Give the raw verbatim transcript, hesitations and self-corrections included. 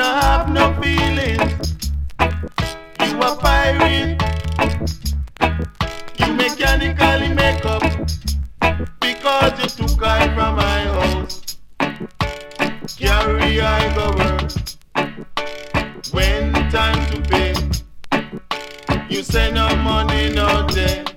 no have no feelings. You a pirate. You mechanically make up because you took I from my house. Carry I go work. When time to pay, you say no money no day.